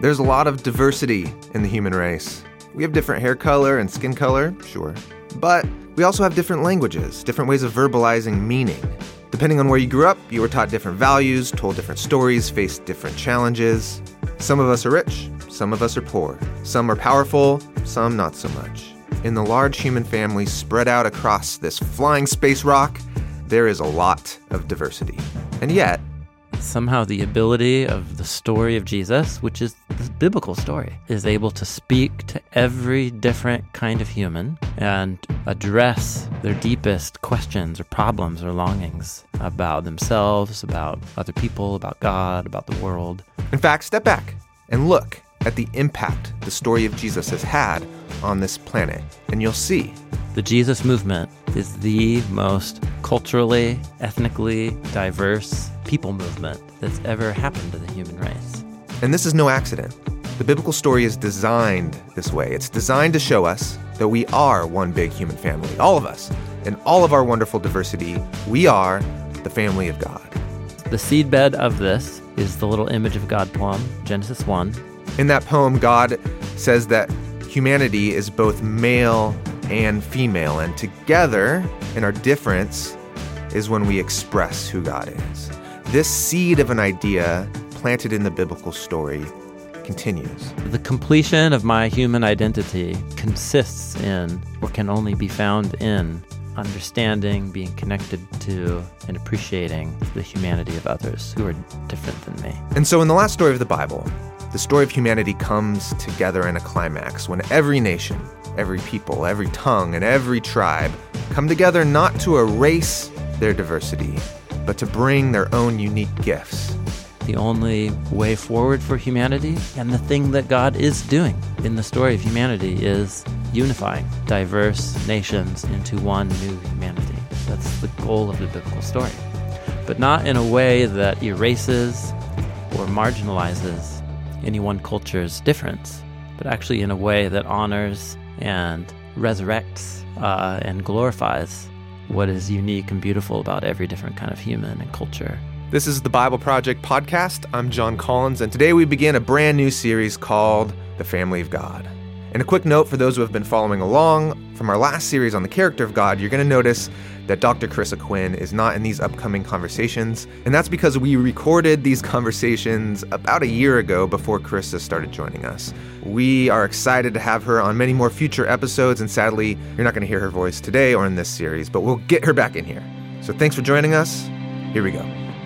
There's a lot of diversity in the human race. We have different hair color and skin color, sure. But we also have different languages, different ways of verbalizing meaning. Depending on where you grew up, you were taught different values, told different stories, faced different challenges. Some of us are rich, some of us are poor. Some are powerful, some not so much. In the large human family spread out across this flying space rock, there is a lot of diversity. And yet, somehow the ability of the story of Jesus, which is the biblical story, is able to speak to every different kind of human and address their deepest questions or problems or longings about themselves, about other people, about God, about the world. In fact, step back and look at the impact the story of Jesus has had on this planet, and you'll see. The Jesus movement is the most culturally, ethnically diverse people movement that's ever happened to the human race. And this is no accident. The biblical story is designed this way. It's designed to show us that we are one big human family, all of us. In all of our wonderful diversity, we are the family of God. The seedbed of this is the little image of God poem, Genesis 1. In that poem, God says that humanity is both male and female, and together, in our difference, is when we express who God is. This seed of an idea planted in the biblical story continues. The completion of my human identity consists in, or can only be found in, understanding, being connected to, and appreciating the humanity of others who are different than me. And so in the last story of the Bible, the story of humanity comes together in a climax when every nation, every people, every tongue, and every tribe come together not to erase their diversity, but to bring their own unique gifts. The only way forward for humanity, and the thing that God is doing in the story of humanity, is unifying diverse nations into one new humanity. That's the goal of the biblical story. But not in a way that erases or marginalizes any one culture's difference, but actually in a way that honors and resurrects and glorifies what is unique and beautiful about every different kind of human and culture. This is the Bible Project podcast. I'm John Collins, and today we begin a brand new series called The Family of God. And a quick note for those who have been following along, from our last series on the character of God, you're going to notice that Dr. Carissa Quinn is not in these upcoming conversations. And that's because we recorded these conversations about a year ago before Carissa started joining us. We are excited to have her on many more future episodes, and sadly, you're not going to hear her voice today or in this series, but we'll get her back in here. So thanks for joining us. Here we go.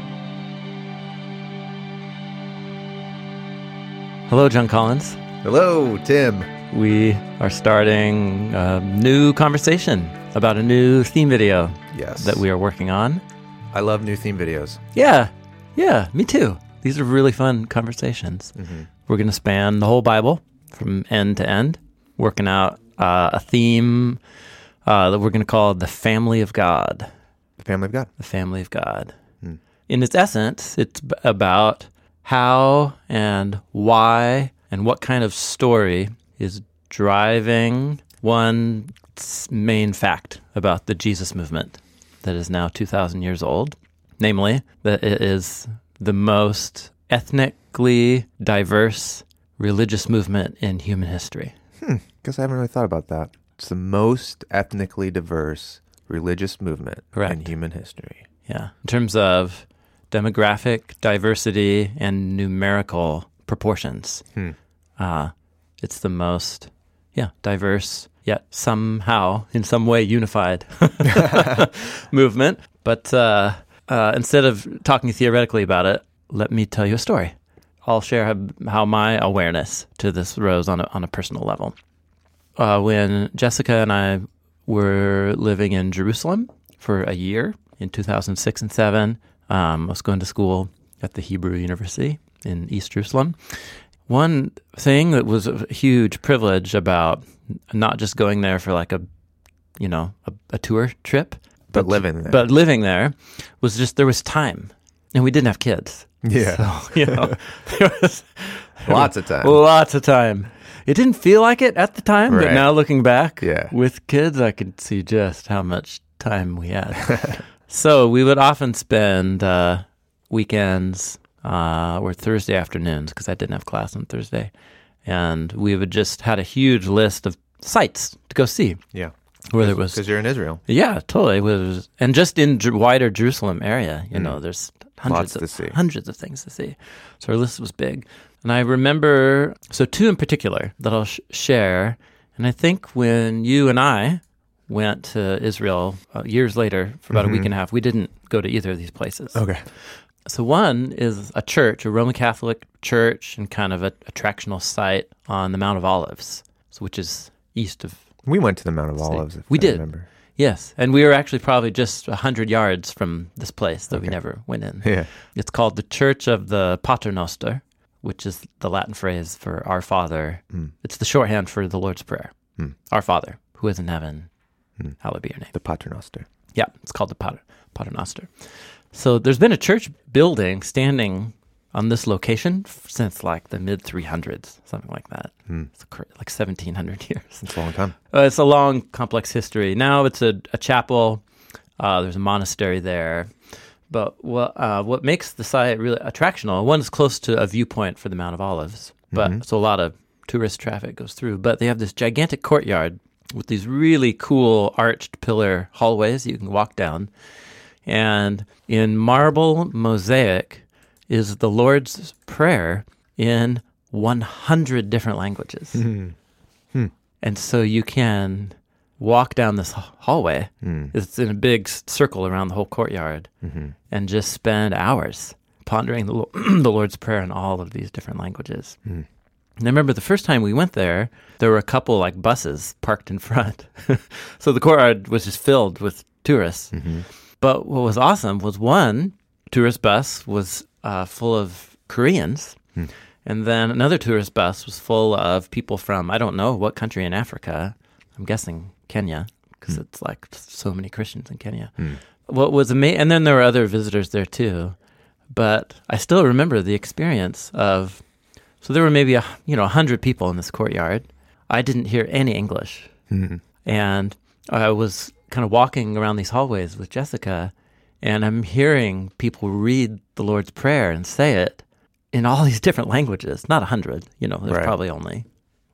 Hello, John Collins. Hello, Tim. We are starting a new conversation about a new theme video that we are working on. I love new theme videos. Yeah, me too. These are really fun conversations. Mm-hmm. We're going to span the whole Bible from end to end, working out a theme that we're going to call The Family of God. The Family of God. The Family of God. Mm. In its essence, it's about how and why and what kind of story is driving one main fact about the Jesus movement that is now 2,000 years old, namely that it is the most ethnically diverse religious movement in human history. Guess I haven't really thought about that. It's the most ethnically diverse religious movement in human history. Yeah. In terms of demographic diversity and numerical proportions, it's the most diverse, yet somehow, in some way, unified movement. But instead of talking theoretically about it, let me tell you a story. I'll share how my awareness to this rose on a personal level. When Jessica and I were living in Jerusalem for a year in 2006 and 2007, I was going to school at the Hebrew University in East Jerusalem. One thing that was a huge privilege about not just going there for like a tour trip, but living there was just there was time, and we didn't have kids. Yeah, so, there was lots of time. Lots of time. It didn't feel like it at the time, but now looking back, with kids, I could see just how much time we had. So we would often spend weekends or Thursday afternoons, because I didn't have class on Thursday. And we would just had a huge list of sites to go see. Yeah. Whether it was because you're in Israel. Yeah, totally. It was, and just in wider Jerusalem area, there's Lots to see. hundreds of things to see. So our list was big. And I remember, so two in particular that I'll share. And I think when you and I went to Israel years later for about a week and a half, we didn't go to either of these places. Okay. So one is a church, a Roman Catholic church, and kind of a attractional site on the Mount of Olives, which is east of. We went to the Mount of Olives, if we I did. remember. Yes, and we were actually probably just 100 yards from this place that we never went in. Yeah. It's called the Church of the Pater Noster, which is the Latin phrase for Our Father. It's the shorthand for the Lord's Prayer. Our Father, who is in heaven, hallowed be your name. The Pater Noster. Yeah, it's called the Pater Noster. So there's been a church building standing on this location since like the mid-300s, something like that. It's like 1,700 years. It's a long time. It's a long, complex history. Now it's a chapel. There's a monastery there. But what makes the site really attractional, one is close to a viewpoint for the Mount of Olives, but so a lot of tourist traffic goes through. But they have this gigantic courtyard with these really cool arched pillar hallways you can walk down. And in marble mosaic is the Lord's Prayer in 100 different languages. And so you can walk down this hallway. It's in a big circle around the whole courtyard and just spend hours pondering the Lord's Prayer in all of these different languages. And I remember the first time we went there were a couple like buses parked in front. So the courtyard was just filled with tourists. But what was awesome was one tourist bus was full of Koreans, and then another tourist bus was full of people from, I don't know what country in Africa. I'm guessing Kenya, because it's like so many Christians in Kenya. What was amazing, and then there were other visitors there too, but I still remember the experience of, so there were maybe 100 people in this courtyard. I didn't hear any English, and I was kind of walking around these hallways with Jessica, and I'm hearing people read the Lord's Prayer and say it in all these different languages. Not 100, there's probably only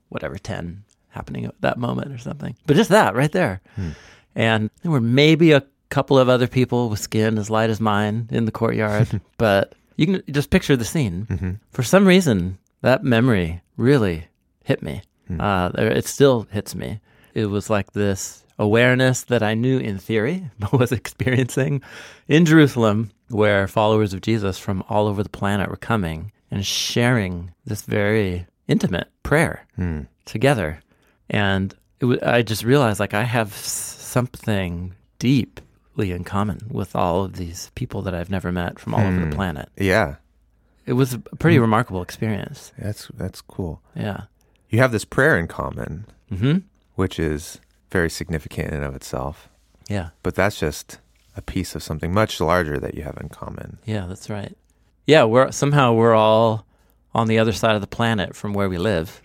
10 happening at that moment or something. But just that right there. And there were maybe a couple of other people with skin as light as mine in the courtyard, but you can just picture the scene. For some reason, that memory really hit me. It still hits me. It was like this awareness that I knew in theory, but was experiencing in Jerusalem, where followers of Jesus from all over the planet were coming and sharing this very intimate prayer together. And I just realized like I have something deeply in common with all of these people that I've never met from all over the planet. Yeah. It was a pretty remarkable experience. That's cool. Yeah. You have this prayer in common, which is very significant in and of itself. Yeah. But that's just a piece of something much larger that you have in common. Yeah, that's right. Yeah, we're all on the other side of the planet from where we live,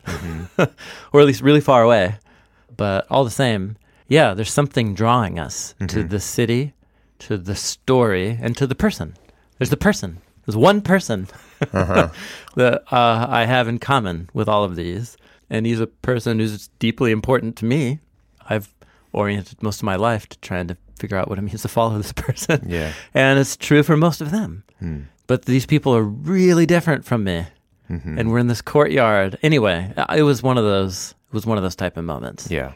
or at least really far away. But all the same, yeah, there's something drawing us to the city, to the story, and to the person. There's the person. There's one person that I have in common with all of these. And he's a person who's deeply important to me. I've oriented most of my life to trying to figure out what it means to follow this person. Yeah. And it's true for most of them. But these people are really different from me. And we're in this courtyard. Anyway, it was one of those type of moments. Yeah.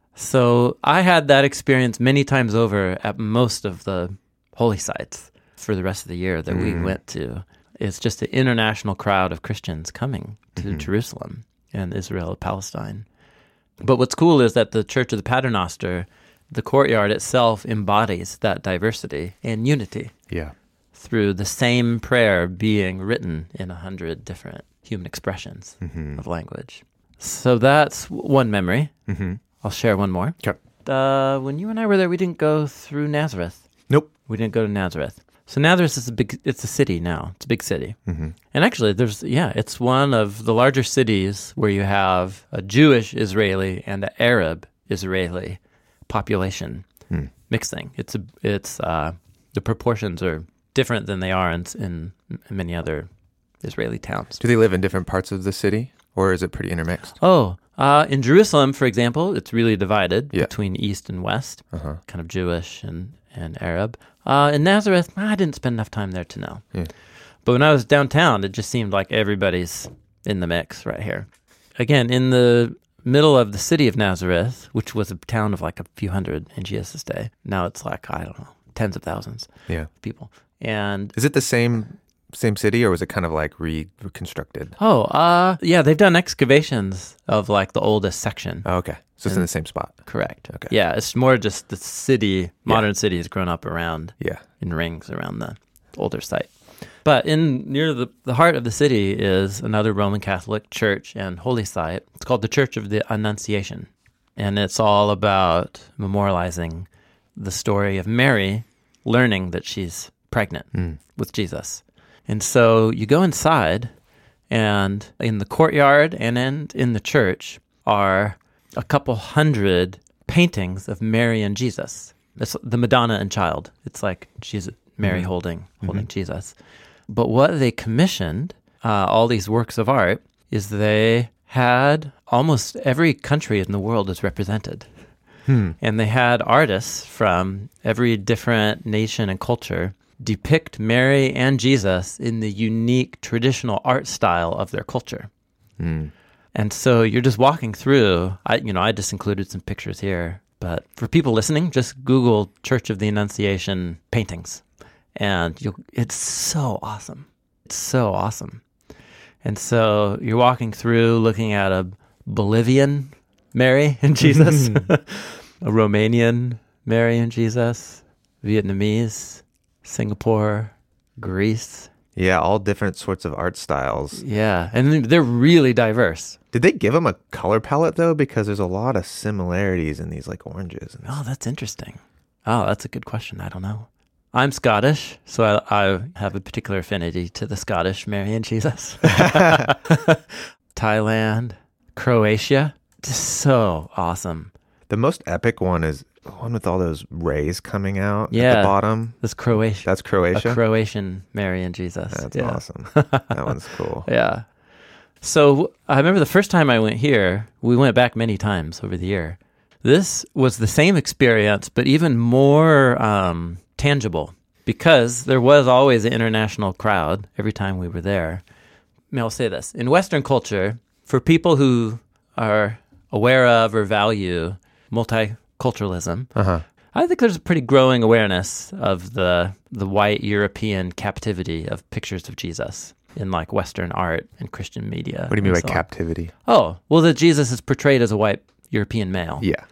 So I had that experience many times over at most of the holy sites for the rest of the year that we went to. It's just an international crowd of Christians coming to Jerusalem and Israel, Palestine. But what's cool is that the Church of the Pater Noster, the courtyard itself embodies that diversity and unity. Yeah. Through the same prayer being written in 100 different human expressions of language. So that's one memory. I'll share one more. Okay. When you and I were there, we didn't go through Nazareth. Nope. We didn't go to Nazareth. So Nazareth is it's a city now. It's a big city. And actually, it's one of the larger cities where you have a Jewish Israeli and an Arab Israeli population mixing. The proportions are different than they are in many other Israeli towns. Do they live in different parts of the city, or is it pretty intermixed? In Jerusalem, for example, it's really divided Yeah. between East and West, Uh-huh. kind of Jewish and Arab. In Nazareth, I didn't spend enough time there to know. Yeah. But when I was downtown, it just seemed like everybody's in the mix right here. Again, in the middle of the city of Nazareth, which was a town of like a few hundred in Jesus' day. Now it's like, I don't know, tens of thousands Yeah. of people. And Is it the same city, or was it kind of like reconstructed? yeah, they've done excavations of like the oldest section. Oh, okay. So it's in the same spot. Correct. Okay. Yeah, it's more just the city, modern city has grown up around Yeah. in rings around the older site. But near the heart of the city is another Roman Catholic church and holy site. It's called the Church of the Annunciation. And it's all about memorializing the story of Mary learning that she's pregnant with Jesus. And so you go inside, and in the courtyard and in the church are a couple hundred paintings of Mary and Jesus. It's the Madonna and Child. It's like Mary holding Jesus. But what they commissioned, all these works of art, is they had almost every country in the world is represented. And they had artists from every different nation and culture depict Mary and Jesus in the unique traditional art style of their culture. And so you're just walking through. I just included some pictures here, but for people listening, just Google Church of the Annunciation paintings, and it's so awesome. It's so awesome. And so you're walking through, looking at a Bolivian Mary and Jesus, a Romanian Mary and Jesus, Vietnamese, Singapore, Greece. Yeah, all different sorts of art styles. Yeah, and they're really diverse. Did they give them a color palette, though? Because there's a lot of similarities in these, like, oranges. Oh, that's interesting. Oh, that's a good question. I don't know. I'm Scottish, so I have a particular affinity to the Scottish Mary and Jesus. Thailand, Croatia, just so awesome. The most epic one is the one with all those rays coming out at Yeah. the bottom. That's Croatia. That's Croatia? A Croatian Mary and Jesus. That's Yeah. awesome. That one's cool. Yeah. So I remember the first time I went here, we went back many times over the year. This was the same experience, but even more tangible, because there was always an international crowd every time we were there. I'll say this. In Western culture, for people who are aware of or value multiculturalism, I think there's a pretty growing awareness of the white European captivity of pictures of Jesus in like Western art and Christian media. What do you mean by and so on. captivity? Oh, well, that Jesus is portrayed as a white European male Yeah.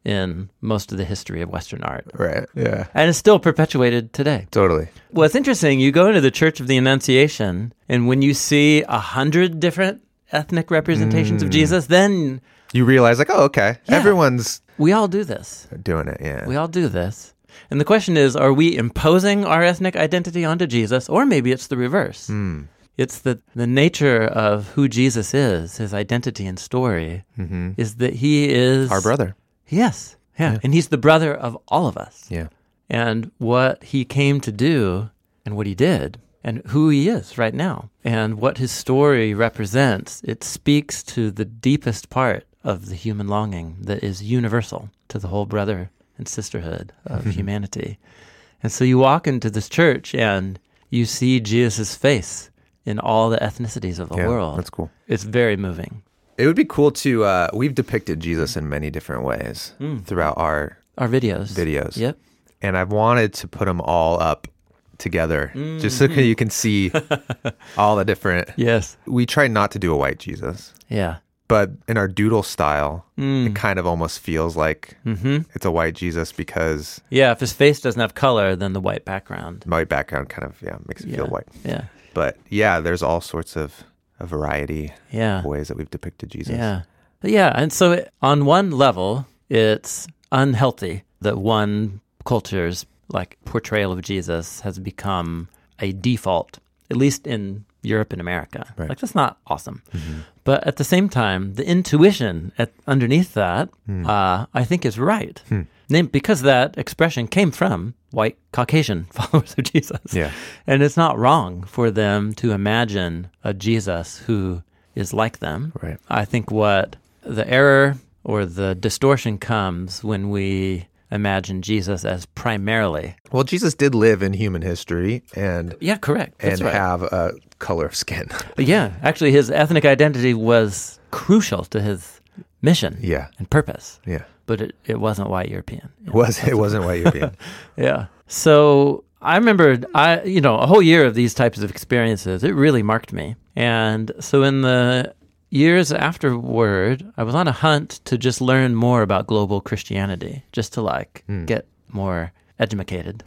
in most of the history of Western art. Right. Yeah. And it's still perpetuated today. Totally. Well, it's interesting. You go into the Church of the Annunciation, and when you see 100 different ethnic representations of Jesus, then You realize, like, oh, okay. Yeah. Everyone's we all do this. doing it. Yeah. We all do this. And the question is, are we imposing our ethnic identity onto Jesus, or maybe it's the reverse? It's the nature of who Jesus is, his identity and story, is that he is... Our brother. Yes. Yeah. And he's the brother of all of us. Yeah. And what he came to do and what he did and who he is right now and what his story represents, it speaks to the deepest part of the human longing that is universal to the whole brother and sisterhood of humanity. And so you walk into this church and you see Jesus' face in all the ethnicities of the world. That's cool. It's very moving. It would be cool to, we've depicted Jesus in many different ways throughout our Our videos. Yep. And I've wanted to put them all up together just so you can see all the different. Yes. We try not to do a white Jesus, Yeah. but in our doodle style, it kind of almost feels like it's a white Jesus because Yeah, if his face doesn't have color, then the white background. my background kind of makes it feel white. Yeah. But yeah, there's all sorts of a variety Yeah. of ways that we've depicted Jesus. Yeah. Yeah. And so on one level, it's unhealthy that one culture's like portrayal of Jesus has become a default, at least in Europe and America. Right. Like, that's not awesome. But at the same time, the intuition underneath that, I think is right. Because that expression came from white Caucasian followers of Jesus. Yeah. And it's not wrong for them to imagine a Jesus who is like them. Right. I think what the error or the distortion comes when we imagine Jesus as primarily. Well, Jesus did live in human history and Yeah, correct. That's and right. have a color of skin. Yeah, actually his ethnic identity was crucial to his mission Yeah. and purpose, Yeah. but it wasn't white European. It wasn't white European. Yeah. So I remember, a whole year of these types of experiences, it really marked me. And so in the years afterward, I was on a hunt to just learn more about global Christianity, just to get more educated.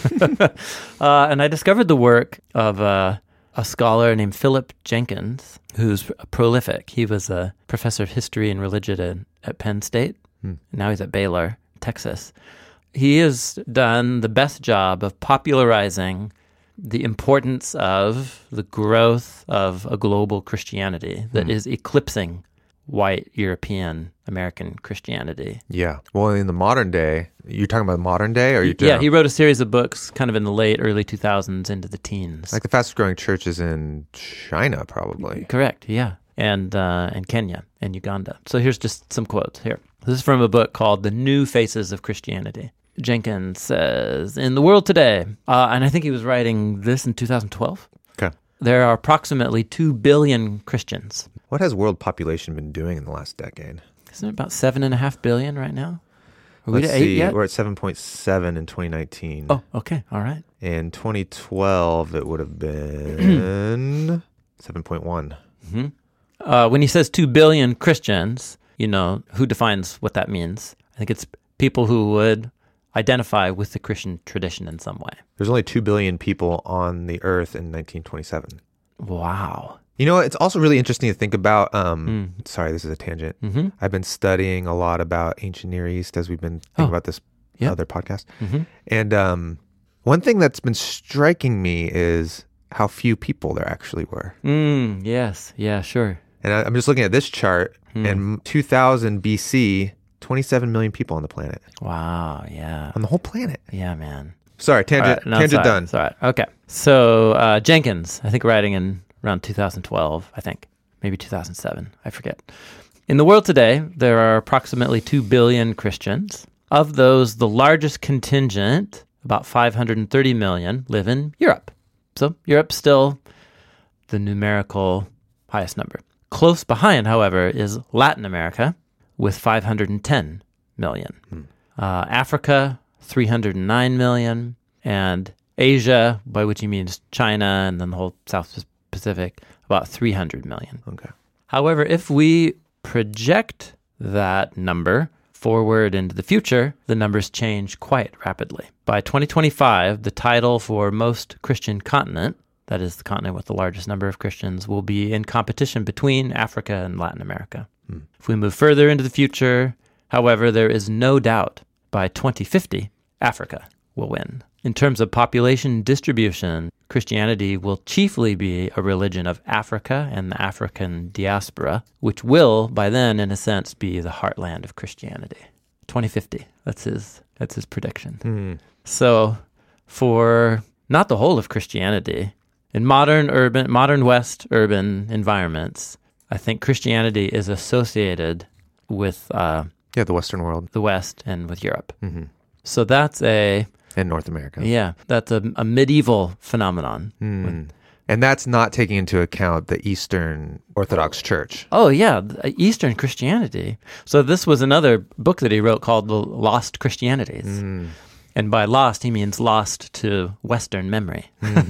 And I discovered the work of a scholar named Philip Jenkins, who's prolific. He was a professor of history and religion at Penn State. Now he's at Baylor, Texas. He has done the best job of popularizing the importance of the growth of a global Christianity that is eclipsing white European American Christianity. Yeah. Well, in the modern day, you're talking about modern day, or Yeah, he wrote a series of books kind of in the early 2000s into the teens. like the fastest growing churches in China, probably. Correct, yeah. And Kenya and Uganda. So here's just some quotes here. This is from a book called The New Faces of Christianity. Jenkins says, in the world today, and I think he was writing this in 2012, Okay. there are approximately 2 billion Christians. What has world population been doing in the last decade? Isn't it about 7.5 billion right now? Are we Let's to 8 see. yet? We're at 7.7 in 2019. Oh, okay. All right. In 2012, it would have been 7.1. When he says 2 billion Christians, who defines what that means? I think it's people who would identify with the Christian tradition in some way. There's only 2 billion people on the earth in 1927. Wow. You know, it's also really interesting to think about. Sorry, this is a tangent. I've been studying a lot about ancient Near East as we've been thinking about this other podcast. And one thing that's been striking me is how few people there actually were. Yes. Yeah, sure. And I'm just looking at this chart, and 2000 BC, 27 million people on the planet. Wow. Yeah. On the whole planet. Yeah, man. Sorry, tangent, All right, no, tangent it's all right, done. it's all right. Okay. So Jenkins, I think writing in around 2012, I think, maybe 2007, I forget. In the world today, there are approximately 2 billion Christians. Of those, the largest contingent, about 530 million, live in Europe. So Europe's still the numerical highest number. Close behind, however, is Latin America with 510 million. Africa, 309 million. And Asia, by which he means China and then the whole South Pacific, about 300 million. Okay. However, if we project that number forward into the future, the numbers change quite rapidly. By 2025, the title for most Christian continent, that is the continent with the largest number of Christians, will be in competition between Africa and Latin America. If we move further into the future, however, there is no doubt by 2050, Africa will win. In terms of population distribution, Christianity will chiefly be a religion of Africa and the African diaspora, which will, by then, in a sense, be the heartland of Christianity. 2050, that's his prediction. So for not the whole of Christianity, in modern West urban environments, I think Christianity is associated with the Western world. the West and with Europe. So that's And North America. that's a medieval phenomenon. And that's not taking into account the Eastern Orthodox Church. Oh, yeah, Eastern Christianity. So this was another book that he wrote called The Lost Christianities. And by lost, he means lost to Western memory.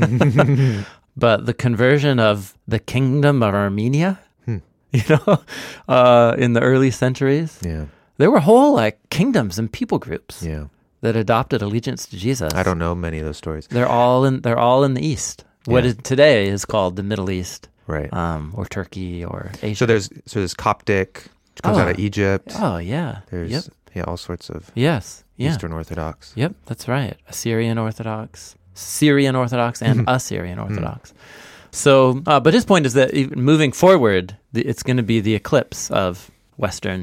But the conversion of the Kingdom of Armenia, in the early centuries, Yeah. there were whole kingdoms and people groups Yeah. that adopted allegiance to Jesus. I don't know many of those stories. They're all in the East. What is today is called the Middle East, Right. or Turkey or Asia. So there's Coptic, which comes out of Egypt. Oh yeah. There's all sorts of Yes. Yeah. Eastern Orthodox. Yep, that's right. Assyrian Orthodox, Syrian Orthodox, and Assyrian Orthodox. So, but his point is that even moving forward, it's going to be the eclipse of Western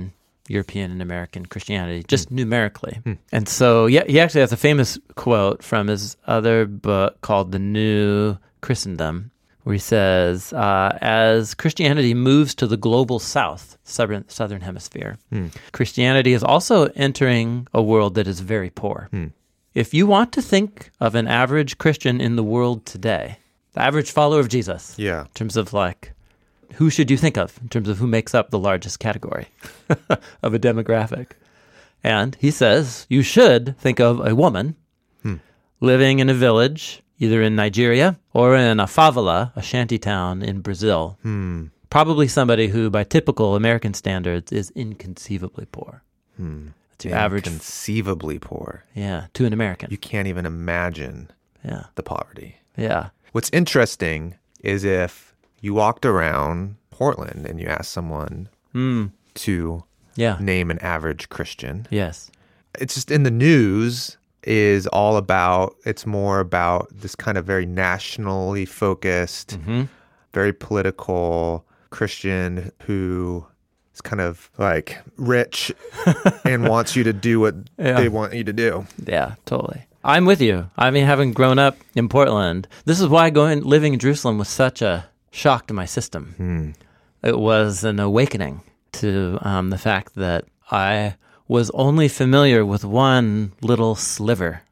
European and American Christianity, just numerically. And so, yeah, he actually has a famous quote from his other book called The New Christendom, where he says, as Christianity moves to the global south, southern hemisphere, Christianity is also entering a world that is very poor. If you want to think of an average Christian in the world today, the average follower of Jesus, Yeah. in terms of like, who should you think of in terms of who makes up the largest category of a demographic? And he says you should think of a woman living in a village, either in Nigeria or in a favela, a shanty town in Brazil. Probably somebody who, by typical American standards, is inconceivably poor. That's your average. Inconceivably poor. Yeah, to an American. You can't even imagine Yeah, the poverty. yeah. What's interesting is if you walked around Portland and you asked someone to Yeah. name an average Christian, Yes. it's just in the news is all about, it's more about this kind of very nationally focused, very political Christian who is kind of like rich and wants you to do what they want you to do. Yeah, totally. I'm with you. I mean, having grown up in Portland, this is why living in Jerusalem was such a shock to my system. It was an awakening to the fact that I was only familiar with one little sliver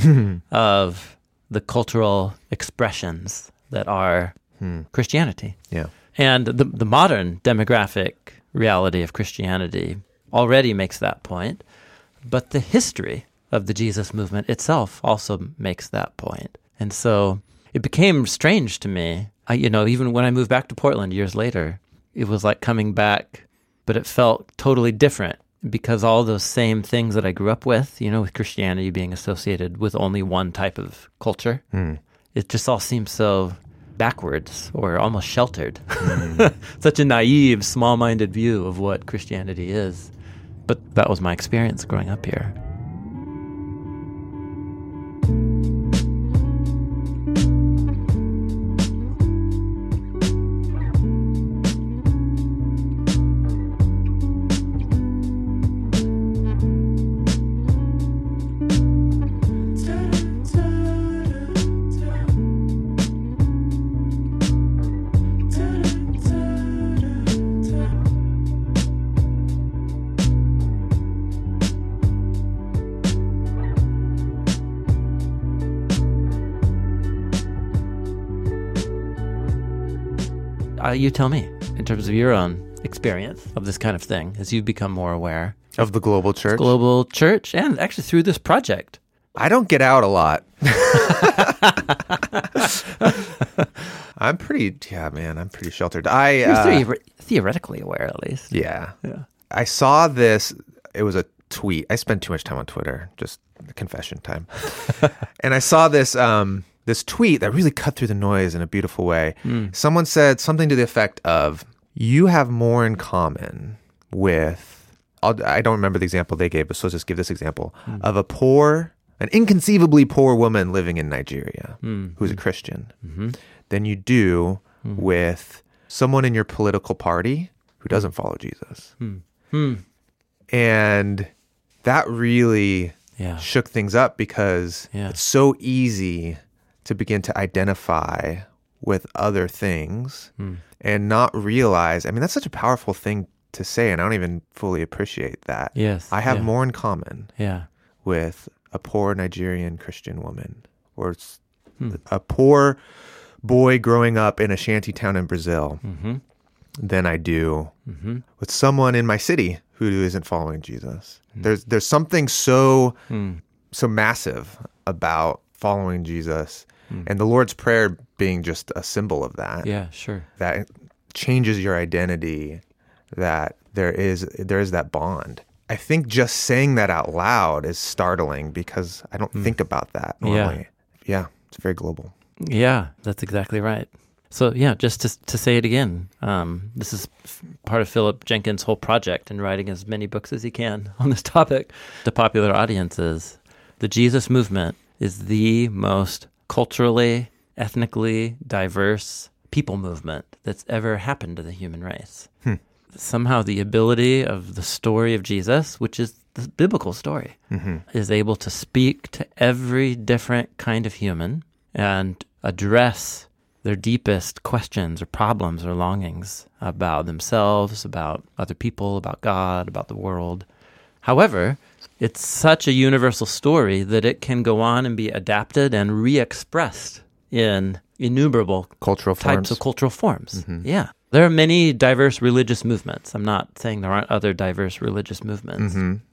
of the cultural expressions that are Christianity. Yeah. And the modern demographic reality of Christianity already makes that point, but the history of the Jesus movement itself also makes that point. And so it became strange to me. Even when I moved back to Portland years later, it was like coming back, but it felt totally different because all those same things that I grew up with, with Christianity being associated with only one type of culture, it just all seems so backwards or almost sheltered. Such a naive, small-minded view of what Christianity is. But that was my experience growing up here. You tell me, in terms of your own experience of this kind of thing, as you've become more aware Of the global church? global church, and actually through this project. I don't get out a lot. I'm pretty sheltered. You're theoretically aware, at least. Yeah. I saw this, it was a tweet. I spend too much time on Twitter, just confession time. And I saw this this tweet that really cut through the noise in a beautiful way. Someone said something to the effect of, you have more in common with, I don't remember the example they gave, but so let's just give this example, of an inconceivably poor woman living in Nigeria who's a Christian than you do with someone in your political party who doesn't follow Jesus. And that really shook things up because it's so easy to begin to identify with other things and not realize, that's such a powerful thing to say, and I don't even fully appreciate that. Yes. I have more in common Yeah. with a poor Nigerian Christian woman or a poor boy growing up in a shanty town in Brazil than I do with someone in my city who isn't following Jesus. There's something so massive about following Jesus, and the Lord's Prayer being just a symbol of that. Yeah, sure. That changes your identity, that there is that bond. I think just saying that out loud is startling because I don't think about that normally. Yeah, it's very global. Yeah, that's exactly right. So just to say it again, this is part of Philip Jenkins' whole project in writing as many books as he can on this topic to popular audiences. The Jesus movement is the most culturally, ethnically diverse people movement that's ever happened to the human race. somehow the ability of the story of Jesus, which is the biblical story, is able to speak to every different kind of human and address their deepest questions or problems or longings about themselves, about other people, about God, about the world. However, it's such a universal story that it can go on and be adapted and re-expressed in innumerable Cultural types forms. of cultural forms. Yeah. There are many diverse religious movements. I'm not saying there aren't other diverse religious movements,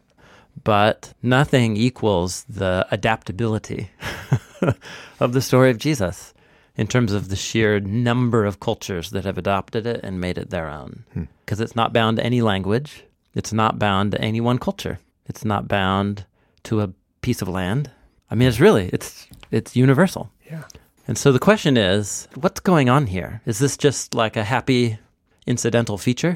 but nothing equals the adaptability of the story of Jesus in terms of the sheer number of cultures that have adopted it and made it their own. Because it's not bound to any language. It's not bound to any one culture. It's not bound to a piece of land. I mean, it's universal. Yeah. And so the question is, what's going on here? Is this just like a happy incidental feature?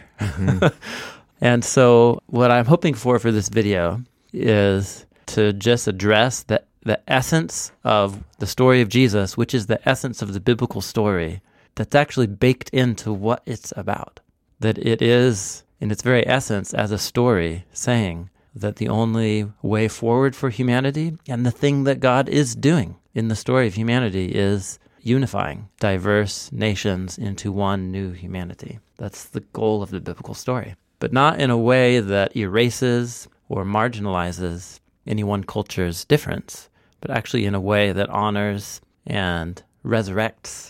And so what I'm hoping for this video is to just address the essence of the story of Jesus, which is the essence of the biblical story that's actually baked into what it's about. That it is, in its very essence, as a story, saying that the only way forward for humanity and the thing that God is doing in the story of humanity is unifying diverse nations into one new humanity. That's the goal of the biblical story. But not in a way that erases or marginalizes any one culture's difference, but actually in a way that honors and resurrects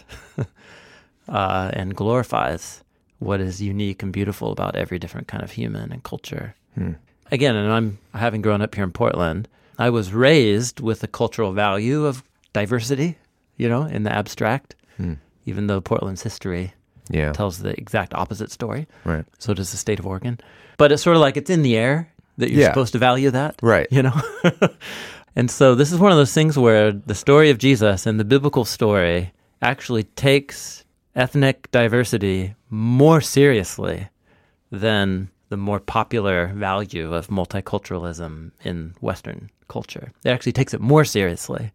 and glorifies what is unique and beautiful about every different kind of human and culture. Again, and I'm having grown up here in Portland, I was raised with the cultural value of diversity, in the abstract, even though Portland's history tells the exact opposite story. Right. So does the state of Oregon. But it's sort of like it's in the air that you're supposed to value that. Right. And so this is one of those things where the story of Jesus and the biblical story actually takes ethnic diversity more seriously than the more popular value of multiculturalism in Western culture. It actually takes it more seriously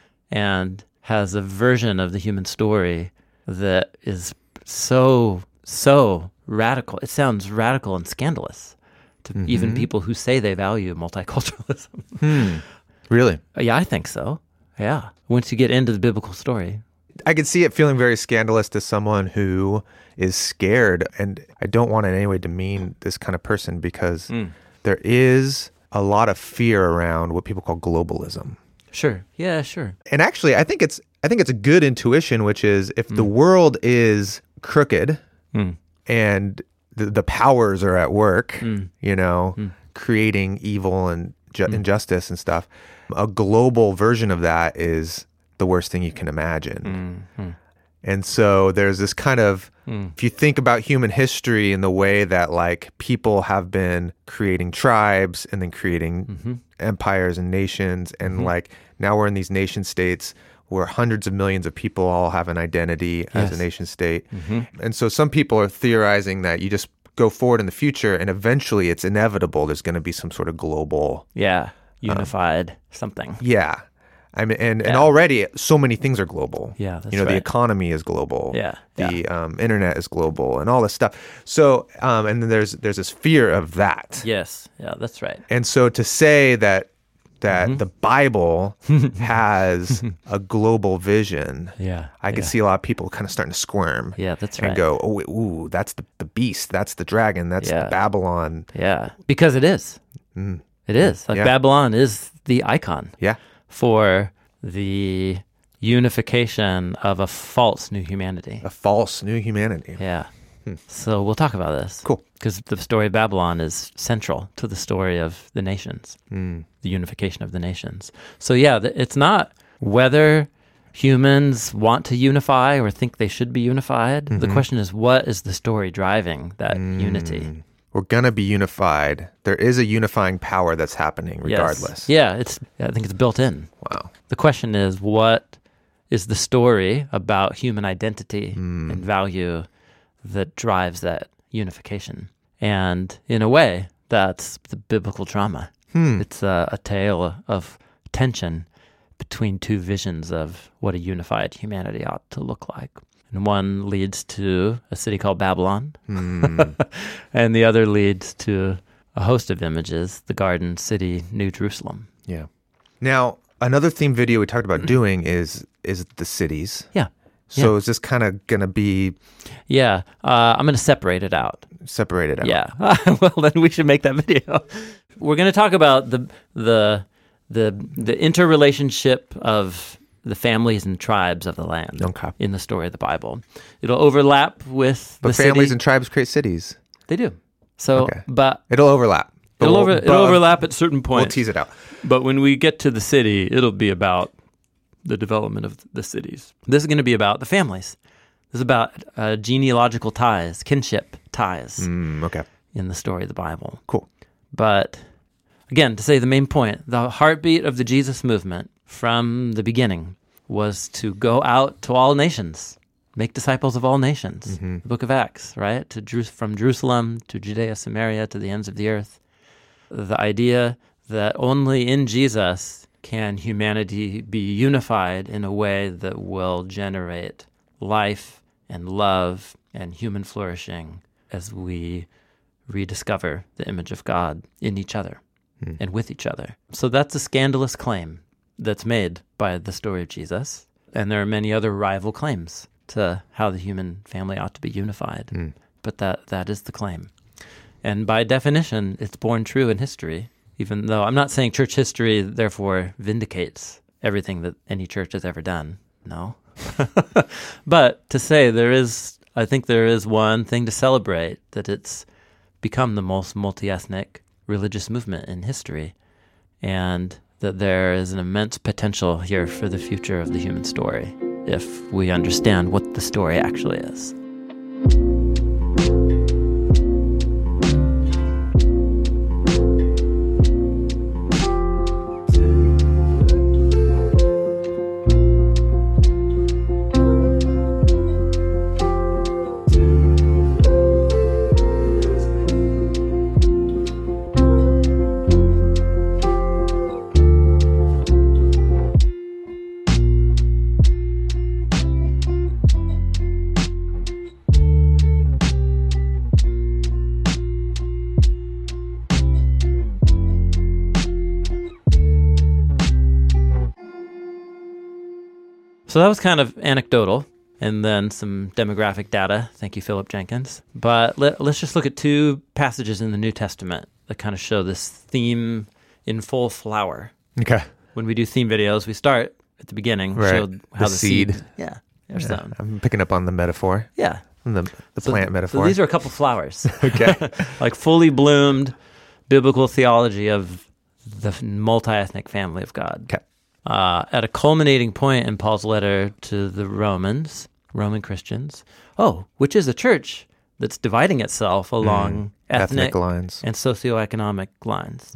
and has a version of the human story that is so radical. It sounds radical and scandalous to even people who say they value multiculturalism. Really? Yeah, I think so. Yeah. Once you get into the biblical story. I could see it feeling very scandalous to someone who is scared, and I don't want in any way demean this kind of person because there is a lot of fear around what people call globalism. Sure. Yeah, sure. And actually, I think it's a good intuition, which is if the world is crooked and the powers are at work, creating evil and injustice and stuff, a global version of that is the worst thing you can imagine. And so there's this kind of, if you think about human history in the way that like people have been creating tribes and then creating empires and nations, and like now we're in these nation states where hundreds of millions of people all have an identity as a nation state. And so some people are theorizing that you just go forward in the future and eventually it's inevitable there's going to be some sort of global... unified something. Yeah. I mean, and already so many things are global. Yeah, that's the right. economy is global. Yeah. The internet is global and all this stuff. So, and then there's this fear of that. Yes. Yeah, that's right. And so to say that the Bible has a global vision, I could see a lot of people kind of starting to squirm. Yeah, that's right. And go, oh, ooh, that's the beast, that's the dragon, that's the Babylon. Yeah, because it is. It is. Like Babylon is the icon. Yeah. For the unification of a false new humanity. A false new humanity. Yeah. So we'll talk about this. Cool. Because the story of Babylon is central to the story of the nations, the unification of the nations. So it's not whether humans want to unify or think they should be unified. The question is, what is the story driving that unity? We're going to be unified. There is a unifying power that's happening regardless. Yes. Yeah, I think it's built in. Wow. The question is, what is the story about human identity and value that drives that unification? And in a way, that's the biblical drama. It's a tale of tension between two visions of what a unified humanity ought to look like. And one leads to a city called Babylon, and the other leads to a host of images, the garden city, New Jerusalem. Yeah. Now, another theme video we talked about doing is the cities. Yeah. So is this kind of going to be Yeah. I'm going to separate it out. separated out? Yeah. Well, then we should make that video. We're going to talk about the interrelationship of the families and tribes of the land in the story of the Bible. It'll overlap with But the families city. and tribes create cities. They do. So, but It'll overlap. But it'll overlap at certain points. We'll tease it out. But when we get to the city, it'll be about the development of the cities. This is going to be about the families. This is about genealogical ties, kinship ties Okay. in the story of the Bible. Cool. But again, to say the main point, the heartbeat of the Jesus movement from the beginning was to go out to all nations, make disciples of all nations. The book of Acts, right? From Jerusalem to Judea, Samaria, to the ends of the earth. The idea that only in Jesus can humanity be unified in a way that will generate life and love and human flourishing as we rediscover the image of God in each other and with each other. So that's a scandalous claim that's made by the story of Jesus. And there are many other rival claims to how the human family ought to be unified. But that is the claim. And by definition, it's borne true in history, even though I'm not saying church history, therefore, vindicates everything that any church has ever done. No. But to say I think there is one thing to celebrate, that it's become the most multi-ethnic religious movement in history, and that there is an immense potential here for the future of the human story if we understand what the story actually is. So that was kind of anecdotal, and then some demographic data. Thank you, Philip Jenkins. But let's just look at two passages in the New Testament that kind of show this theme in full flower. Okay. When we do theme videos, we start at the beginning, show how the seed. Yeah, there's some. I'm picking up on the metaphor. Yeah. The plant metaphor. So these are a couple flowers. Okay. Like fully bloomed biblical theology of the multi-ethnic family of God. Okay. At a culminating point in Paul's letter to the Roman Christians, which is a church that's dividing itself along ethnic lines and socioeconomic lines.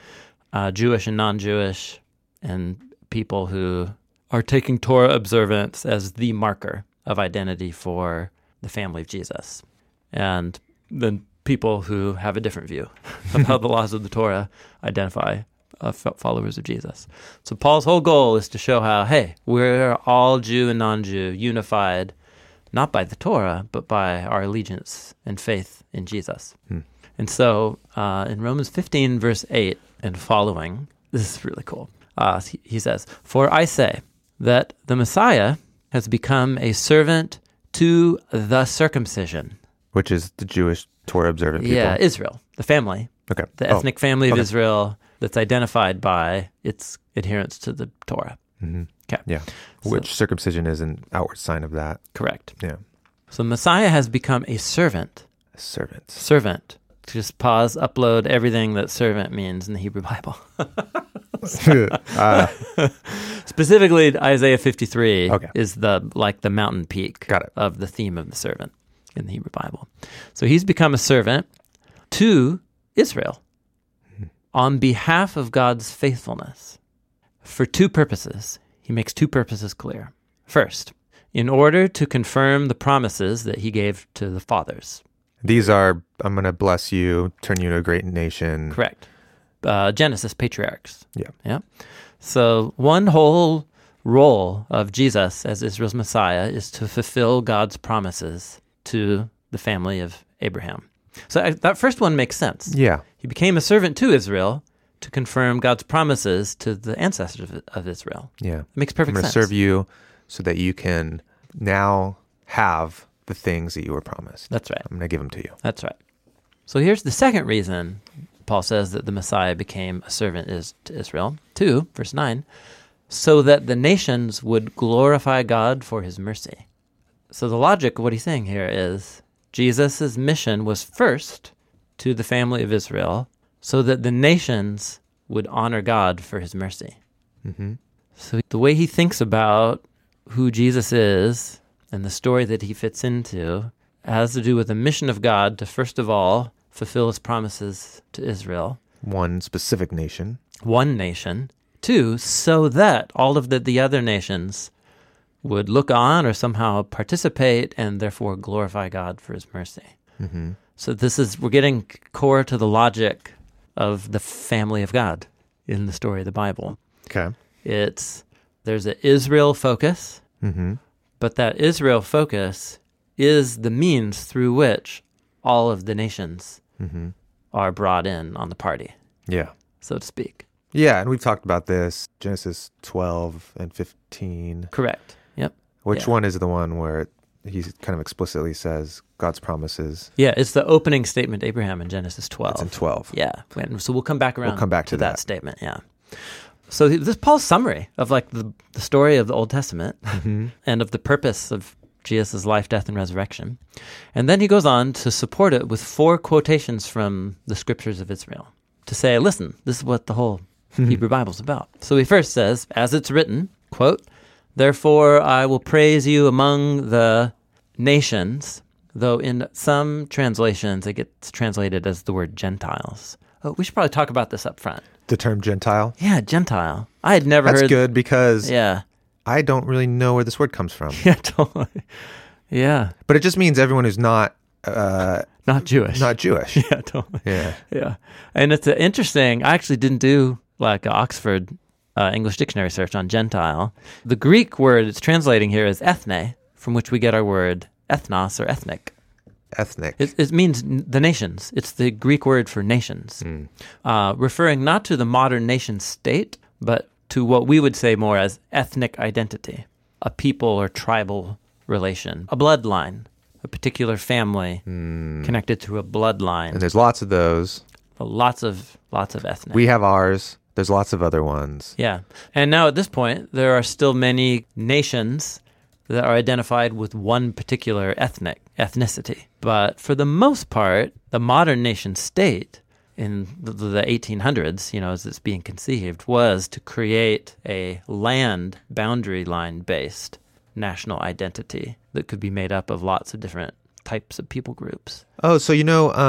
Yeah. Jewish and non-Jewish, and people who are taking Torah observance as the marker of identity for the family of Jesus. And then people who have a different view of how the laws of the Torah identify followers of Jesus. So Paul's whole goal is to show how, hey, we're all Jew and non-Jew, unified, not by the Torah, but by our allegiance and faith in Jesus. And so in Romans 15, verse 8 and following, this is really cool. He says, "For I say that the Messiah has become a servant to the circumcision." Which is the Jewish Torah observant people. Yeah, Israel, the family. Okay. The ethnic family of Israel that's identified by its adherence to the Torah. Okay. Yeah. Which circumcision is an outward sign of that. Correct. Yeah. So Messiah has become a servant. A servant. Servant. Just pause, upload everything that servant means in the Hebrew Bible. Specifically, Isaiah 53 is the mountain peak of the theme of the servant in the Hebrew Bible. So he's become a servant to Israel on behalf of God's faithfulness for two purposes. He makes two purposes clear. First, in order to confirm the promises that he gave to the fathers. These are, I'm going to bless you, turn you into a great nation. Correct. Genesis, patriarchs. Yeah. Yeah. So one whole role of Jesus as Israel's Messiah is to fulfill God's promises to the family of Abraham. So that first one makes sense. Yeah. He became a servant to Israel to confirm God's promises to the ancestors of Israel. Yeah. It makes perfect I'm going sense. to serve you so that you can now have the things that you were promised. That's right. I'm going to give them to you. That's right. So here's the second reason Paul says that the Messiah became a servant to Israel. 2, verse 9, so that the nations would glorify God for his mercy. So the logic of what he's saying here is Jesus' mission was first to the family of Israel so that the nations would honor God for his mercy. Mm-hmm. So the way he thinks about who Jesus is and the story that he fits into has to do with the mission of God to, first of all, fulfill his promises to Israel. One specific nation. One nation. 2, so that all of the other nations would look on or somehow participate and therefore glorify God for his mercy. Mm-hmm. So we're getting core to the logic of the family of God in the story of the Bible. Okay. There's an Israel focus, Mm-hmm. but that Israel focus is the means through which all of the nations Mm-hmm. are brought in on the party, Yeah. so to speak. Yeah, and we've talked about this, Genesis 12 and 15. Correct. Yep. Which Yeah. one is the one where he kind of explicitly says God's promises? Yeah, it's the opening statement to Abraham in Genesis 12. It's in 12. Yeah. So we'll come back around We'll come back to that that. statement, yeah. So this is Paul's summary of like the story of the Old Testament Mm-hmm. and of the purpose of Jesus' life, death, and resurrection. And then he goes on to support it with 4 quotations from the scriptures of Israel to say, listen, this is what the whole Hebrew Bible's about. So he first says, as it's written, quote, therefore I will praise you among the nations, though in some translations it gets translated as the word Gentiles. Oh, we should probably talk about this up front. The term Gentile. Yeah, Gentile. I had never That's heard. good because Yeah. I don't really know where this word comes from. Yeah, totally. Yeah. But it just means everyone who's not Not Jewish. not Jewish. Yeah, totally. Yeah. Yeah. And it's interesting. I actually didn't do like an Oxford English dictionary search on Gentile. The Greek word it's translating here is ethne, from which we get our word ethnos or ethnic. Ethnic. It means the nations. It's the Greek word for nations, referring not to the modern nation state, but to what we would say more as ethnic identity, a people or tribal relation, a bloodline, a particular family connected to a bloodline. And there's lots of those. Lots of ethnic. We have ours. There's lots of other ones. Yeah. And now at this point, there are still many nations that are identified with one particular ethnicity. But for the most part, the modern nation state in the 1800s, as it's being conceived, was to create a land boundary line based national identity that could be made up of lots of different types of people groups. Oh, so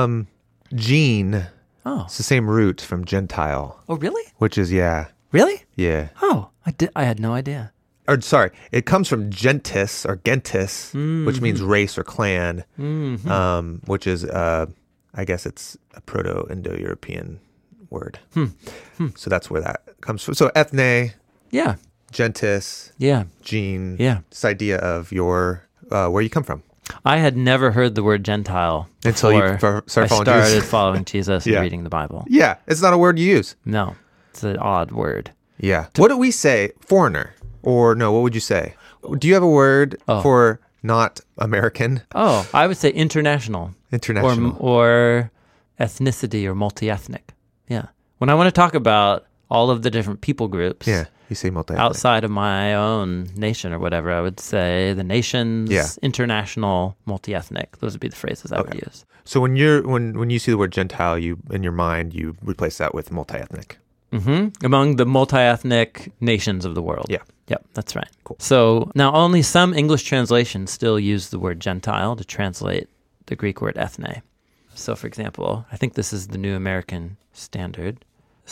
Gene, Oh. it's the same root from Gentile, Oh, really? which is, yeah. Oh, I had no idea. Or sorry, it comes from gentis or gentis, which means race or clan, which is, I guess it's a Proto-Indo-European word. So that's where that comes from. So ethne, Yeah. gentis, Yeah. gene, Yeah. this idea of where you come from. I had never heard the word Gentile Until you before started following I started Jesus. folling Jesus and Yeah. reading the Bible. Yeah, it's not a word you use. No, it's an odd word. Yeah. What do we say? Foreigner. Or no, what would you say? Do you have a word for not American? Oh, I would say international. International. Or ethnicity or multi-ethnic. Yeah. When I want to talk about all of the different people groups Yeah, you say multi-ethnic. outside of my own nation or whatever, I would say the nations, international, multi-ethnic. Those would be the phrases I would use. So when you see the word Gentile, in your mind you replace that with multi-ethnic. Mm-hmm. Among the multi-ethnic nations of the world. Yeah. Yep, that's right. Cool. So now only some English translations still use the word Gentile to translate the Greek word ethne. So for example, I think this is the New American Standard,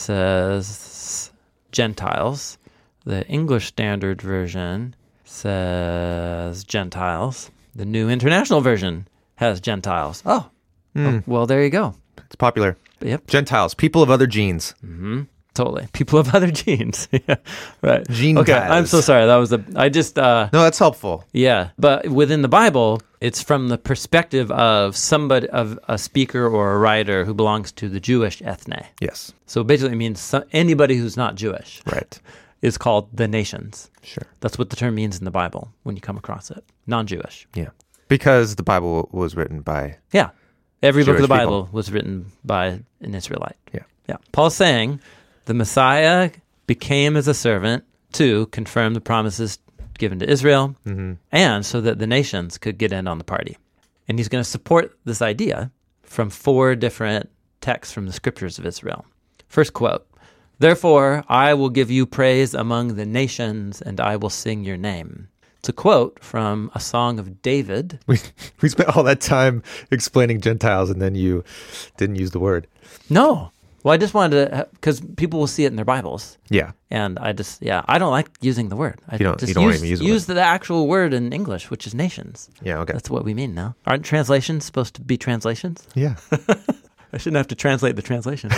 says Gentiles. The English Standard Version says Gentiles. The New International Version has Gentiles. Oh, well, there you go. It's popular. Yep. Gentiles, people of other genes. Totally. People of other genes. Yeah, right. Gene Okay, ties. I'm so sorry. That was No, that's helpful. yeah. But within the Bible, it's from the perspective of somebody, of a speaker or a writer who belongs to the Jewish ethne. Yes. So basically it means anybody who's not Jewish Right. is called the nations. Sure. That's what the term means in the Bible when you come across it. Non-Jewish. Yeah. Because the Bible was written by... Yeah. Every book of the Jewish Bible people. was written by an Israelite. Yeah. Yeah. Paul's saying the Messiah became as a servant to confirm the promises given to Israel and so that the nations could get in on the party. And he's going to support this idea from 4 different texts from the scriptures of Israel. First quote, "Therefore I will give you praise among the nations and I will sing your name." It's a quote from a song of David. We spent all that time explaining Gentiles, and then you didn't use the word. No. Well, I just wanted to, because people will see it in their Bibles. Yeah. And I don't like using the word. I You don't just want to even use the use the actual word in English, which is nations. Yeah, okay. That's what we mean now. Aren't translations supposed to be translations? Yeah. I shouldn't have to translate the translation.